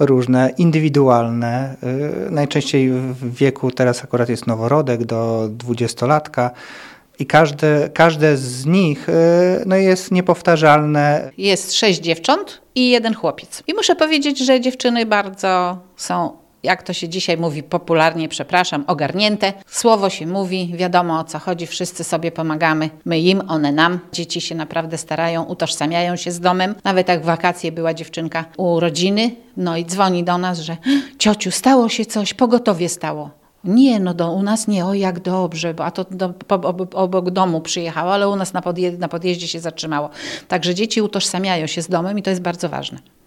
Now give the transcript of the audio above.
różne, indywidualne. Najczęściej w wieku, teraz akurat jest noworodek do 20-latka i każde z nich jest niepowtarzalne. Jest 6 dziewcząt i 1 chłopiec. I muszę powiedzieć, że dziewczyny bardzo są, jak to się dzisiaj mówi popularnie, ogarnięte. Słowo się mówi, wiadomo o co chodzi, wszyscy sobie pomagamy. My im, one nam. Dzieci się naprawdę starają, utożsamiają się z domem. Nawet jak w wakacje była dziewczynka u rodziny, i dzwoni do nas, że ciociu, stało się coś, pogotowie stało. Nie, u nas nie, o jak dobrze, a to obok domu przyjechało, ale u nas na podjeździe się zatrzymało. Także dzieci utożsamiają się z domem i to jest bardzo ważne.